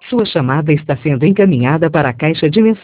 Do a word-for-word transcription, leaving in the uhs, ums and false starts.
Sua chamada está sendo encaminhada para a caixa de mensagens.